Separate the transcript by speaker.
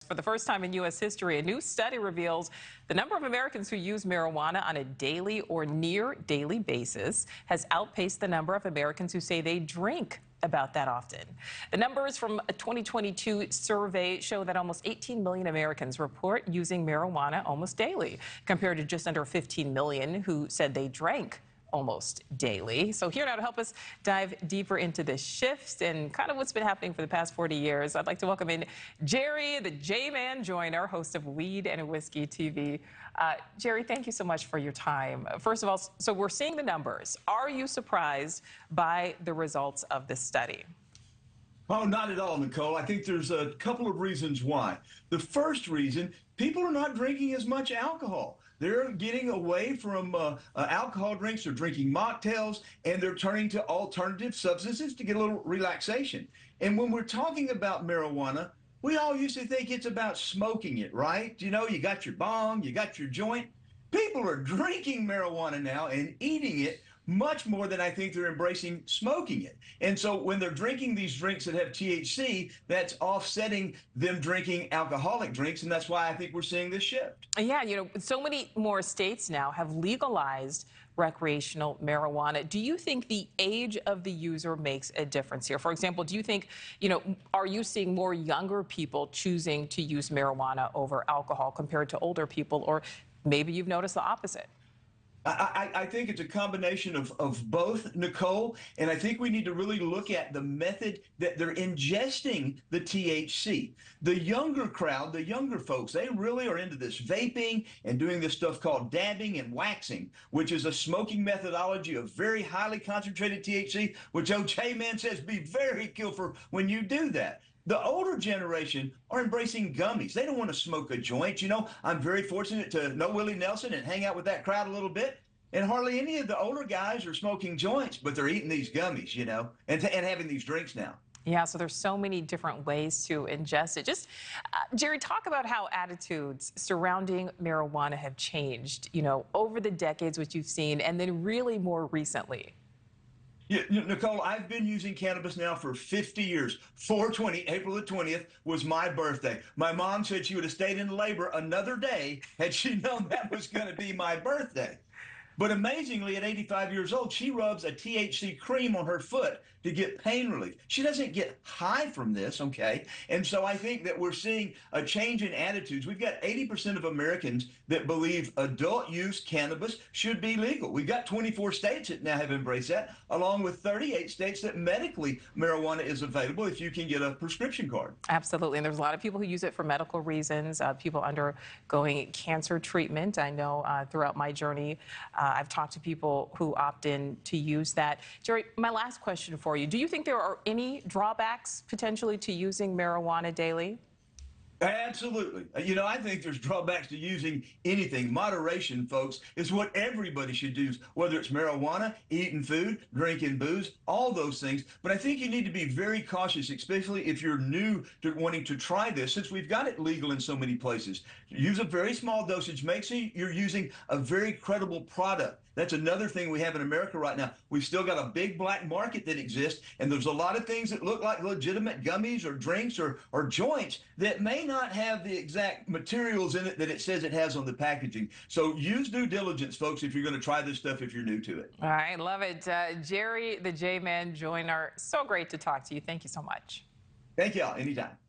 Speaker 1: For the first time in U.S. history, a new study reveals the number of Americans who use marijuana on a daily or near daily basis has outpaced the number of Americans who say they drink about that often. The numbers from a 2022 survey show that almost 18 million Americans report using marijuana almost daily, compared to just under 15 million who said they drank almost daily. So here now to help us dive deeper into this shift and kind of what's been happening for the past 40 years, I'd like to welcome in Jerry, the J-Man Joyner, host of Weed and Whiskey TV. Jerry, thank you so much for your time. First of all, so we're seeing the numbers. Are you surprised by the results of this study?
Speaker 2: Oh, not at all, Nicole. I think there's a couple of reasons why. The first reason, people are not drinking as much alcohol. They're getting away from alcohol drinks, they're drinking mocktails, and they're turning to alternative substances to get a little relaxation. And when we're talking about marijuana, we all used to think it's about smoking it, right? You know, you got your bong, you got your joint. People are drinking marijuana now and eating it much more than I think they're embracing smoking it. And so when they're drinking these drinks that have THC, that's offsetting them drinking alcoholic drinks, and that's why I think we're seeing this shift.
Speaker 1: Yeah, you know, so many more states now have legalized recreational marijuana. Do you think the age of the user makes a difference here? For example, do you think, are you seeing more younger people choosing to use marijuana over alcohol compared to older people, or maybe you've noticed the opposite?
Speaker 2: I think it's a combination of both, Nicole, and I think we need to really look at the method that they're ingesting the THC. The younger crowd, the younger folks, they really are into this vaping and doing this stuff called dabbing and waxing, which is a smoking methodology of very highly concentrated THC, which J-Man says be very careful when you do that. The older generation are embracing gummies. They don't want to smoke a joint. You know, I'm very fortunate to know Willie Nelson and hang out with that crowd a little bit. And hardly any of the older guys are smoking joints, but they're eating these gummies, and having these drinks now.
Speaker 1: Yeah, so there's so many different ways to ingest it. Just, Jerry, talk about how attitudes surrounding marijuana have changed, over the decades, which you've seen, and then really more recently.
Speaker 2: Yeah, Nicole, I've been using cannabis now for 50 years. 4/20, April the 20th, was my birthday. My mom said she would have stayed in labor another day had she known that was going to be my birthday. But amazingly, at 85 years old, she rubs a THC cream on her foot to get pain relief. She doesn't get high from this, okay? And so I think that we're seeing a change in attitudes. We've got 80% of Americans that believe adult use cannabis should be legal. We've got 24 states that now have embraced that, along with 38 states that medically marijuana is available if you can get a prescription card.
Speaker 1: Absolutely. And there's a lot of people who use it for medical reasons, people undergoing cancer treatment. I know throughout my journey, I've talked to people who opt in to use that. Jerry, my last question for you. Do you think there are any drawbacks potentially to using marijuana daily?
Speaker 2: Absolutely. I think there's drawbacks to using anything. Moderation, folks, is what everybody should do, whether it's marijuana, eating food, drinking booze, all those things. But I think you need to be very cautious, especially if you're new to wanting to try this, since we've got it legal in so many places. Use a very small dosage. Make sure you're using a very credible product. That's another thing we have in America right now. We've still got a big black market that exists, and there's a lot of things that look like legitimate gummies or drinks or joints that may not have the exact materials in it that it says it has on the packaging. So use due diligence, folks, if you're going to try this stuff, if you're new to it.
Speaker 1: All right, love it. Jerry, the J-Man Joyner, so great to talk to you. Thank you so much.
Speaker 2: Thank y'all. Anytime.